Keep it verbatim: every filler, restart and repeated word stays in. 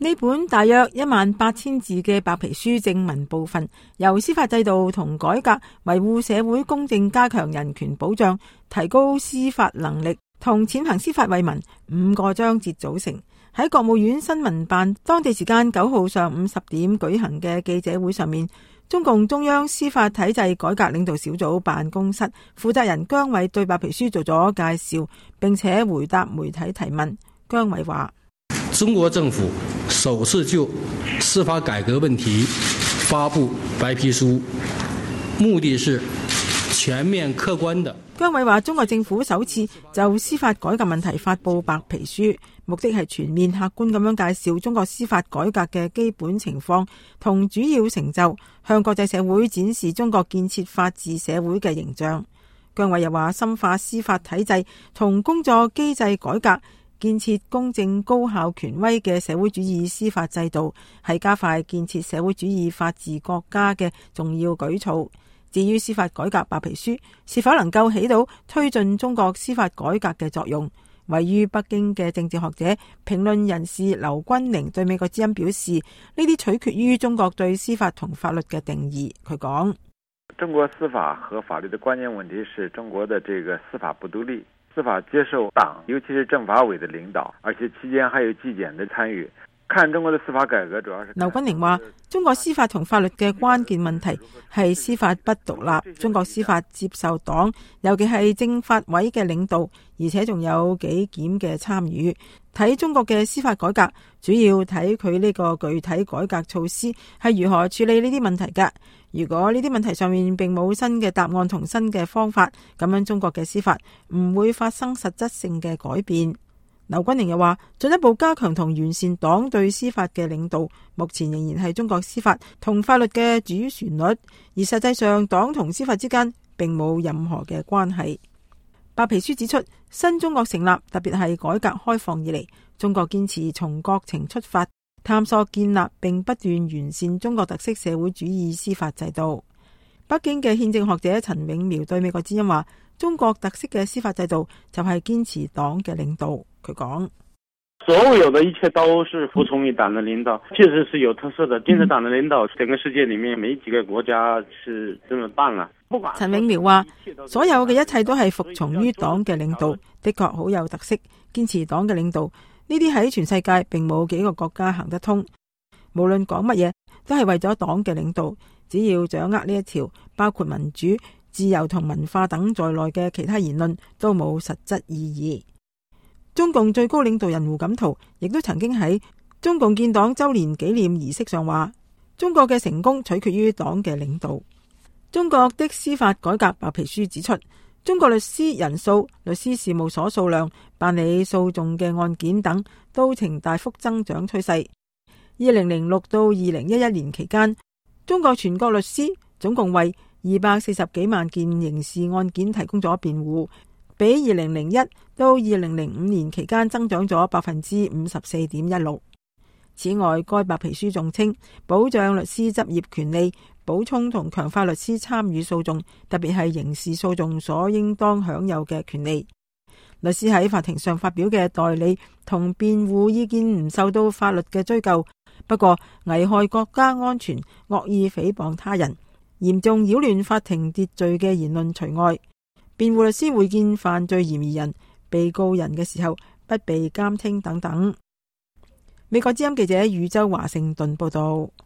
呢本大約一萬八千字嘅白皮書正文部分，由司法制度同改革、維護社會公正、加強人權保障、提高司法能力同踐行司法為民五個章節組成。喺國務院新聞辦當地時間九號上午十點舉行嘅記者會上面，中共中央司法體制改革領導小組辦公室負責人姜偉對白皮書做咗介紹，並且回答媒體提問。姜偉話： 中國政府首次就司法改革問題發布白皮書，目的是全面客觀的。 姜偉話：中國政府首次就司法改革問題發布白皮書，目的係全面客觀咁樣介紹中國司法改革嘅基本情況同主要成就，向國際社會展示中國建設法治社會嘅形象。姜偉又話：深化司法體制同工作機制改革，建設公正高效權威嘅社會主義司法制度，係加快建設社會主義法治國家嘅重要舉措。至於司法改革白皮書是否能夠起到推進中國司法改革嘅作用，位於北京嘅政治學者、評論人士劉君寧對美國之音表示，呢啲取決於中國對司法同法律嘅定義。佢講： 中國司法和法律的關鍵問題是中國的這個司法不獨立，司法接受黨，尤其是政法委的領導，而且期間還有紀檢的參與。看中國的司法改革主要是劉君寧話，中國司法同法律嘅關鍵問題係司法不獨立，中國司法接受黨，尤其係政法委嘅領導，而且仲有紀檢嘅參與。睇中國嘅司法改革，主要睇佢呢個具體改革措施係如何處理呢啲問題㗎。如果呢啲問題上面並冇新嘅答案同新嘅方法，咁樣中國嘅司法唔會發生實質性嘅改變。劉君寧又話，進一步加強同完善黨對司法嘅領導，目前仍然係中國司法同法律嘅主旋律，而實際上黨同司法之間並冇任何嘅關係。白皮書指出，新中國成立，特別係改革開放以嚟，中國堅持從國情出發，探索建立並不斷完善中國特色社會主義司法制度。北京嘅憲政學者陳永苗對美國之音話，中國特色嘅司法制度就係堅持黨嘅領導。佢講： 所有的一切都是服從於黨的領導，確實是有特色的。堅持黨的領導，整個世界裏面沒幾個國家是這麼辦啊。 陳永苗話：所有嘅一切都係服從於黨嘅領導，的確好有特色。堅持黨嘅領導，呢啲喺全世界並冇幾個國家行得通。無論講乜嘢，都係為咗黨嘅領導。只要掌握呢一條，包括民主、自由同文化等在內嘅其他言論，都冇實質意義。中共最高領導人胡錦濤亦都曾經喺中共建黨周年紀念儀式上話：中國嘅成功取決於黨嘅領導。中國的司法改革白皮書指出，中國律師人數、律師事務所數量、辦理訴訟嘅案件等都呈大幅增長趨勢。二零零六到二零一一年期間，中國全國律師總共為二百四十幾萬件刑事案件提供咗辯護，比二零零一到二零零五年期間增長咗百分之五十四點一六。此外，該白皮書仲稱，保障律師執業權利，補充同強化律師參與訴訟，特別係刑事訴訟所應當享有嘅權利。律師喺法庭上發表嘅代理同辯護意見唔受到法律嘅追究，不過危害國家安全、惡意誹謗他人、嚴重擾亂法庭秩序嘅言論除外。辯護律師會見犯罪嫌疑人、被告人嘅時候不被監聽等等。美國之音記者宇宙華盛頓報道。